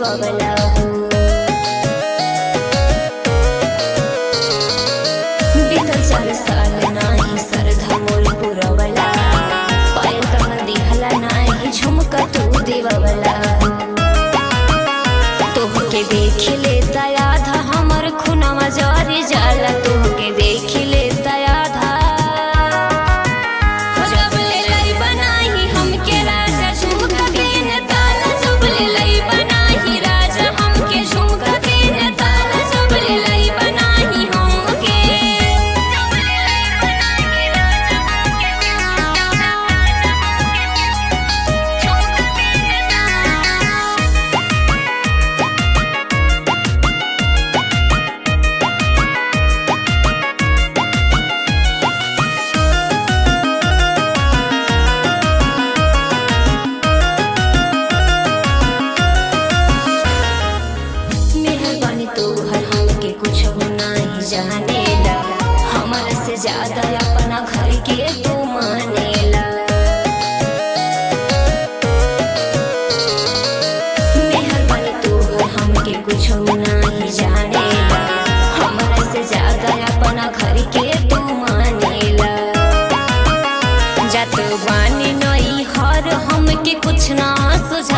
देवला हो। बीतल 4 साल नाही श्रद्धा मोर पुरवला, पायल कमल दिहला नाही झुमका तू देवला हो। तोहके देख लेता आधा हमर खुनवा जरी जाला, तोहके देख लेता आधा। जब ले लई बनाही हमके राजा झुमका तीन ताला, जब ले लई बनाही राजा हमके झुमका तीन ताला, जब ले लई बनाही हमके। मेहरबानी तोहर हमके कुछ नहीं जानेला, हमारा से ज्यादा अपना घर के तू मानेला। मेहरबानी तोहर हमके कुछ नहीं जानेला, हमारा से ज्यादा अपना घर के तू मानेला। जात बानी नई हर हमके कुछ ना सुझा